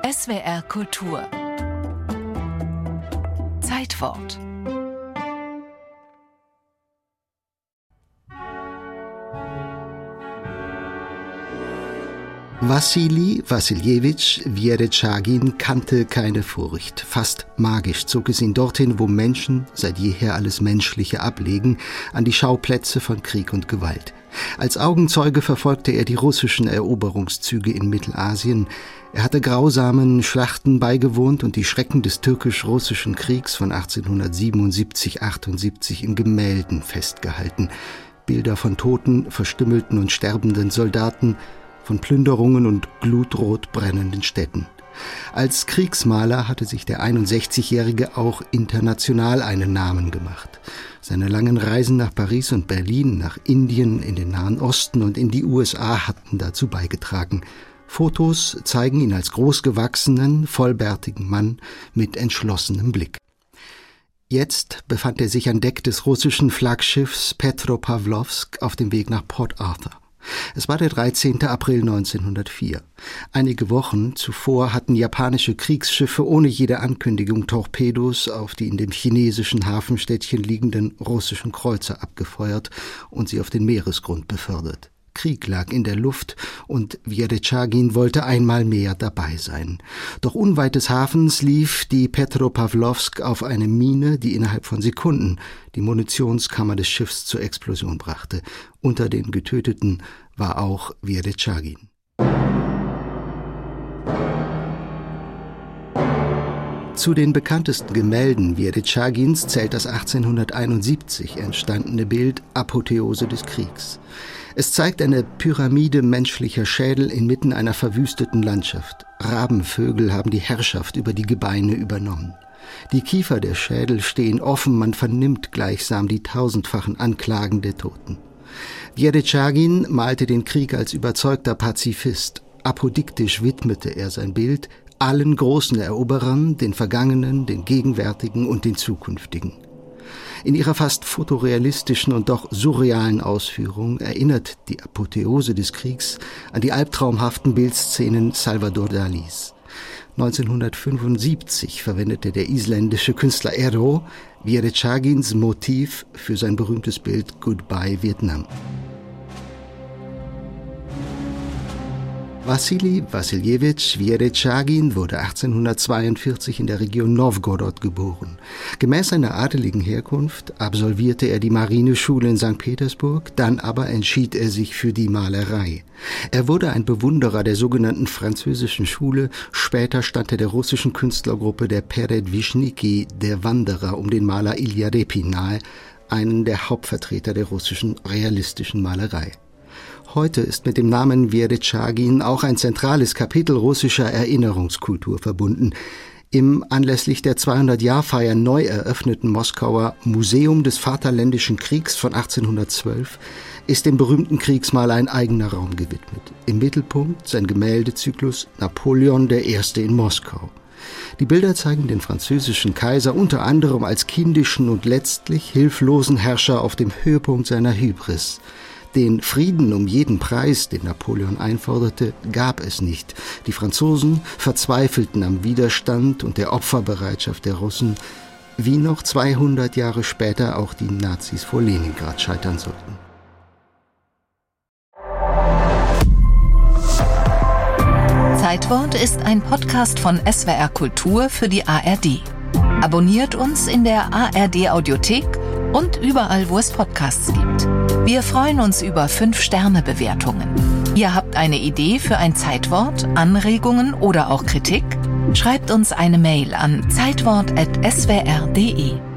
SWR Kultur Zeitwort. Wassili Wassiljewitsch Wieretschagin kannte keine Furcht. Fast magisch zog es ihn dorthin, wo Menschen seit jeher alles Menschliche ablegen, an die Schauplätze von Krieg und Gewalt. Als Augenzeuge verfolgte er die russischen Eroberungszüge in Mittelasien. Er hatte grausamen Schlachten beigewohnt und die Schrecken des türkisch-russischen Kriegs von 1877-78 in Gemälden festgehalten. Bilder von toten, verstümmelten und sterbenden Soldaten, von Plünderungen und glutrot brennenden Städten. Als Kriegsmaler hatte sich der 61-Jährige auch international einen Namen gemacht. Seine langen Reisen nach Paris und Berlin, nach Indien, in den Nahen Osten und in die USA hatten dazu beigetragen. Fotos zeigen ihn als großgewachsenen, vollbärtigen Mann mit entschlossenem Blick. Jetzt befand er sich an Deck des russischen Flaggschiffs Petropawlowsk auf dem Weg nach Port Arthur. Es war der 13. April 1904. Einige Wochen zuvor hatten japanische Kriegsschiffe ohne jede Ankündigung Torpedos auf die in dem chinesischen Hafenstädtchen liegenden russischen Kreuzer abgefeuert und sie auf den Meeresgrund befördert. Krieg lag in der Luft und Wieretschagin wollte einmal mehr dabei sein. Doch unweit des Hafens lief die Petropawlowsk auf eine Mine, die innerhalb von Sekunden die Munitionskammer des Schiffs zur Explosion brachte. Unter den Getöteten war auch Wieretschagin. Zu den bekanntesten Gemälden Wieretschagins zählt das 1871 entstandene Bild Apotheose des Kriegs. Es zeigt eine Pyramide menschlicher Schädel inmitten einer verwüsteten Landschaft. Rabenvögel haben die Herrschaft über die Gebeine übernommen. Die Kiefer der Schädel stehen offen, man vernimmt gleichsam die tausendfachen Anklagen der Toten. Wieretschagin malte den Krieg als überzeugter Pazifist. Apodiktisch widmete er sein Bild allen großen Eroberern, den vergangenen, den gegenwärtigen und den zukünftigen. In ihrer fast fotorealistischen und doch surrealen Ausführung erinnert die Apotheose des Kriegs an die albtraumhaften Bildszenen Salvador Dalis. 1975 verwendete der isländische Künstler Eero Wieretschagins Motiv für sein berühmtes Bild Goodbye Vietnam. Wassili Wassiljewitsch Wieretschagin wurde 1842 in der Region Nowgorod geboren. Gemäß seiner adeligen Herkunft absolvierte er die Marineschule in St. Petersburg, dann aber entschied er sich für die Malerei. Er wurde ein Bewunderer der sogenannten französischen Schule, später stand er der russischen Künstlergruppe der Peredwischniki, der Wanderer, um den Maler Ilja Repin nahe, einen der Hauptvertreter der russischen realistischen Malerei. Heute ist mit dem Namen Wieretschagin auch ein zentrales Kapitel russischer Erinnerungskultur verbunden. Im anlässlich der 200-Jahr-Feier neu eröffneten Moskauer Museum des Vaterländischen Kriegs von 1812 ist dem berühmten Kriegsmaler ein eigener Raum gewidmet. Im Mittelpunkt sein Gemäldezyklus Napoleon I. in Moskau. Die Bilder zeigen den französischen Kaiser unter anderem als kindischen und letztlich hilflosen Herrscher auf dem Höhepunkt seiner Hybris. Den Frieden um jeden Preis, den Napoleon einforderte, gab es nicht. Die Franzosen verzweifelten am Widerstand und der Opferbereitschaft der Russen, wie noch 200 Jahre später auch die Nazis vor Leningrad scheitern sollten. Zeitwort ist ein Podcast von SWR Kultur für die ARD. Abonniert uns in der ARD Audiothek und überall, wo es Podcasts gibt. Wir freuen uns über 5-Sterne-Bewertungen. Ihr habt eine Idee für ein Zeitwort, Anregungen oder auch Kritik? Schreibt uns eine Mail an zeitwort@swr.de.